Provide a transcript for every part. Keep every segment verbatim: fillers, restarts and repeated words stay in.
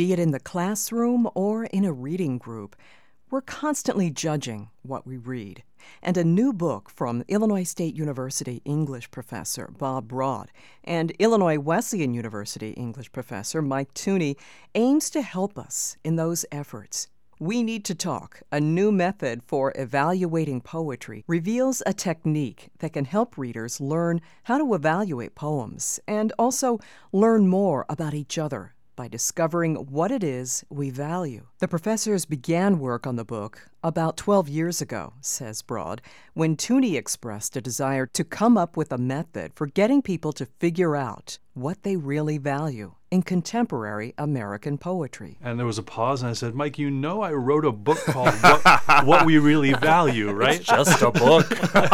Be it in the classroom or in a reading group, we're constantly judging what we read. And a new book from Illinois State University English professor Bob Broad and Illinois Wesleyan University English professor Mike Tooney aims to help us in those efforts. We Need to Talk, a new method for evaluating poetry, reveals a technique that can help readers learn how to evaluate poems and also learn more about each other by discovering what it is we value. The professors began work on the book about twelve years ago, says Broad, when Tooney expressed a desire to come up with a method for getting people to figure out what they really value in contemporary American poetry. And there was a pause, and I said, Mike, you know I wrote a book called What, what We Really Value, right? It's just a book.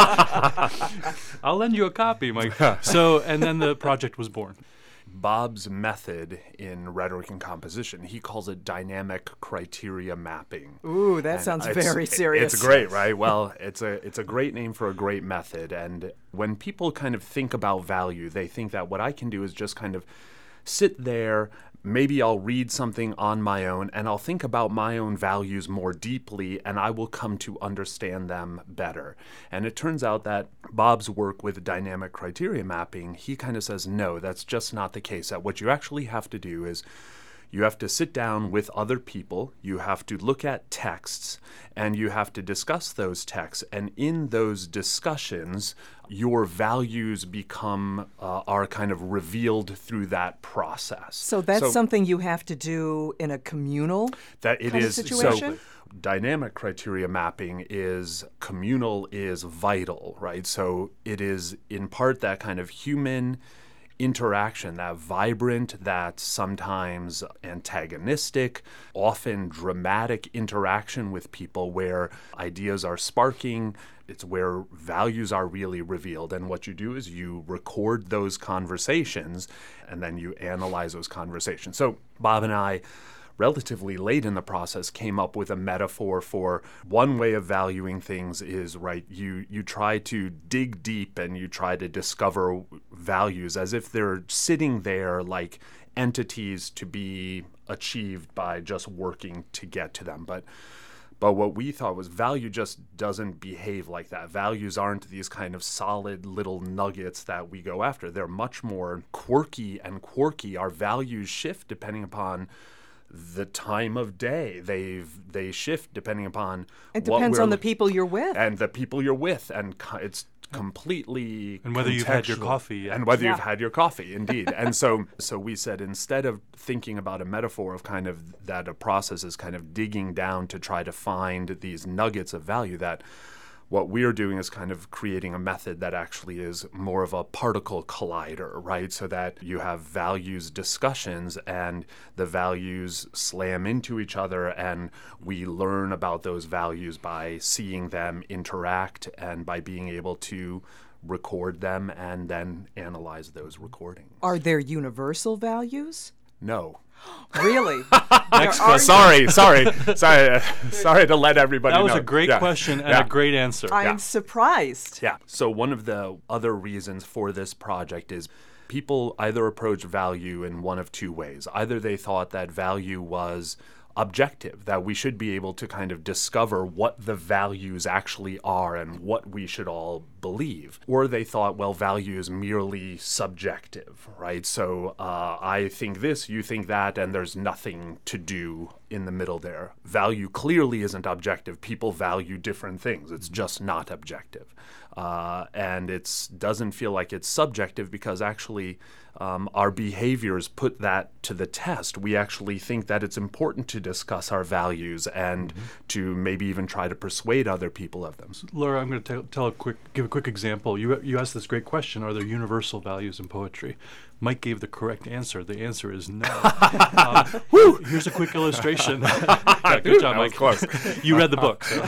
I'll lend you a copy, Mike. So, and then the project was born. Bob's method in rhetoric and composition, he calls it dynamic criteria mapping. Ooh, that And sounds it's- very serious. It's great, right? Well, it's a it's a great name for a great method. And when people kind of think about value, they think that what I can do is just kind of sit there. Maybe I'll read something on my own and I'll think about my own values more deeply and I will come to understand them better. And it turns out that Bob's work with dynamic criteria mapping, he kind of says, no, that's just not the case. That what you actually have to do is you have to sit down with other people, you have to look at texts, and you have to discuss those texts. And in those discussions, your values become, uh, are kind of revealed through that process. So that's something you have to do in a communal that it kind is, of situation? So dynamic criteria mapping is communal, is vital, right? So it is in part that kind of human interaction, that vibrant, that sometimes antagonistic, often dramatic interaction with people where ideas are sparking. It's where values are really revealed. And what you do is you record those conversations and then you analyze those conversations. So Bob and I, relatively late in the process, came up with a metaphor for one way of valuing things is, right, you you try to dig deep and you try to discover values as if they're sitting there like entities to be achieved by just working to get to them. But But what we thought was value just doesn't behave like that. Values aren't these kind of solid little nuggets that we go after. They're much more quirky and quirky. Our values shift depending upon the time of day. They've they shift depending upon It what depends we're- on the people you're with. and the people you're with, and co- it's completely And whether you've had your contextual. coffee yet. and whether Yeah. you've had your coffee, indeed. And so, so we said instead of thinking about a metaphor of kind of that a process is kind of digging down to try to find these nuggets of value, that what we're doing is kind of creating a method that actually is more of a particle collider, right? So that you have values discussions and the values slam into each other and we learn about those values by seeing them interact and by being able to record them and then analyze those recordings. Are there universal values? No. Really? Next There are- question. Sorry, sorry, sorry, uh, sorry to let everybody That was know. a great Yeah. question and Yeah. a great answer. I'm Yeah. surprised. Yeah. So one of the other reasons for this project is people either approach value in one of two ways. Either they thought that value was objective, that we should be able to kind of discover what the values actually are and what we should all believe. Or they thought, well, value is merely subjective, right? So uh, I think this, you think that, and there's nothing to do in the middle there. Value clearly isn't objective. People value different things. It's just not objective. Uh, and it doesn't feel like it's subjective because actually um, our behaviors put that to the test. We actually think that it's important to discuss our values and mm-hmm. to maybe even try to persuade other people of them. Laura, I'm going to tell a quick, give a quick example. You you asked this great question: are there universal values in poetry? Mike gave the correct answer. The answer is no. uh, here's a quick illustration. Yeah, good job, Mike. Close. You read the book. So.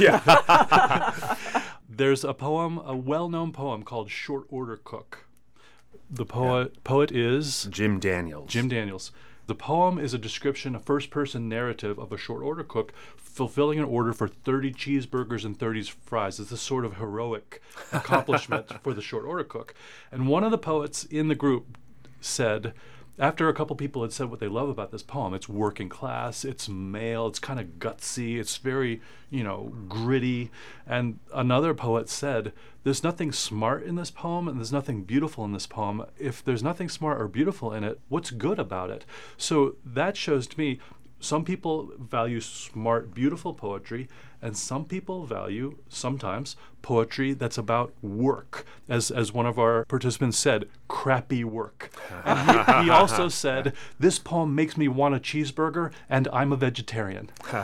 Yeah. There's a poem, a well-known poem called "Short Order Cook." The poet yeah. poet is Jim Daniels. Jim Daniels. The poem is a description, a first-person narrative of a short order cook fulfilling an order for thirty cheeseburgers and thirty fries. It's a sort of heroic accomplishment for the short order cook. And one of the poets in the group said, after a couple people had said what they love about this poem, it's working class, it's male, it's kind of gutsy, it's very, you know, gritty. And another poet said, there's nothing smart in this poem and there's nothing beautiful in this poem. If there's nothing smart or beautiful in it, what's good about it? So that shows to me some people value smart, beautiful poetry, and some people value, sometimes, poetry that's about work. As as one of our participants said, crappy work. And he, he also said, this poem makes me want a cheeseburger, and I'm a vegetarian.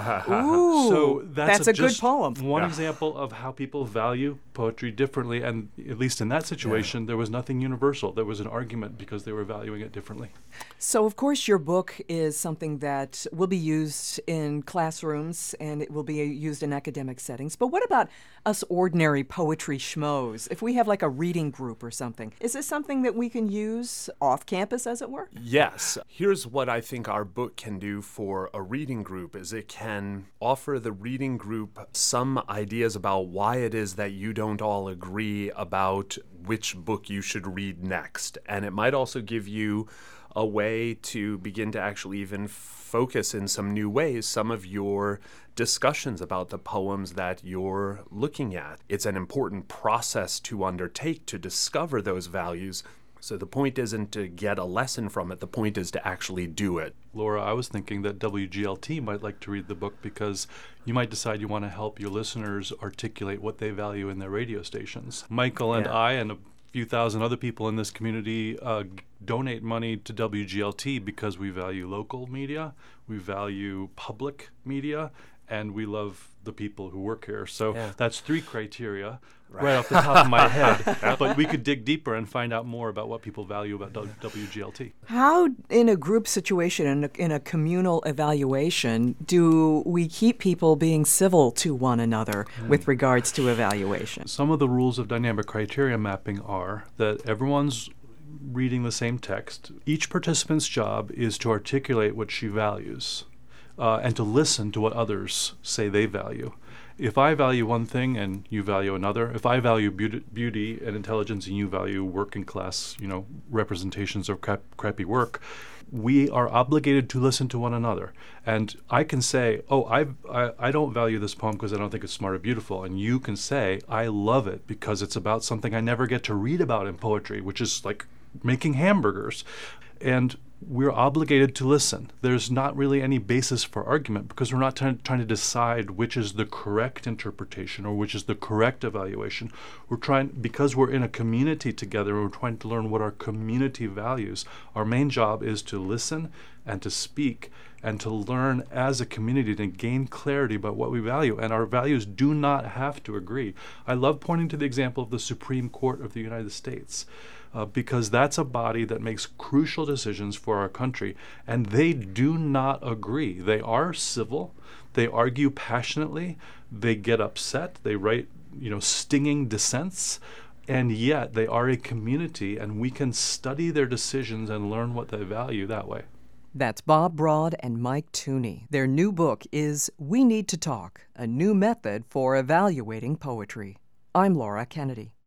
Ooh, so that's, that's a, a good just poem. One Yeah. example of how people value poetry differently, and at least in that situation, yeah. there was nothing universal. There was an argument because they were valuing it differently. So, of course, your book is something that will be used in classrooms and it will be used in academic settings. But what about us ordinary poetry schmoes? If we have like a reading group or something, is this something that we can use off campus, as it were? Yes. Here's what I think our book can do for a reading group is it can offer the reading group some ideas about why it is that you don't all agree about which book you should read next. And it might also give you a way to begin to actually even focus in some new ways some of your discussions about the poems that you're looking at. It's an important process to undertake to discover those values. So the point isn't to get a lesson from it. The point is to actually do it. Laura, I was thinking that W G L T might like to read the book because you might decide you want to help your listeners articulate what they value in their radio stations. Michael and Yeah. I and a few thousand other people in this community uh, g- donate money to W G L T because we value local media, we value public media, and we love the people who work here. So Yeah. that's three criteria right. right off the top of my head. But we could dig deeper and find out more about what people value about w- WGLT. How, in a group situation, in a, in a communal evaluation, do we keep people being civil to one another mm. with regards to evaluation? Some of the rules of dynamic criteria mapping are that everyone's reading the same text. Each participant's job is to articulate what she values. Uh, and to listen to what others say they value. If I value one thing and you value another, if I value beauty, beauty and intelligence and you value working class, you know, representations of crap, crappy work, we are obligated to listen to one another. And I can say, oh, I, I, I don't value this poem because I don't think it's smart or beautiful. And you can say, I love it because it's about something I never get to read about in poetry, which is like making hamburgers. And we're obligated to listen. There's not really any basis for argument because we're not t- trying to decide which is the correct interpretation or which is the correct evaluation. We're trying, because we're in a community together, we're trying to learn what our community values. Our main job is to listen and to speak and to learn as a community to gain clarity about what we value. And our values do not have to agree. I love pointing to the example of the Supreme Court of the United States. Uh, because that's a body that makes crucial decisions for our country, and they do not agree. They are civil, they argue passionately, they get upset, they write, you know, stinging dissents, and yet they are a community, and we can study their decisions and learn what they value that way. That's Bob Broad and Mike Tooney. Their new book is We Need to Talk, a new method for evaluating poetry. I'm Laura Kennedy.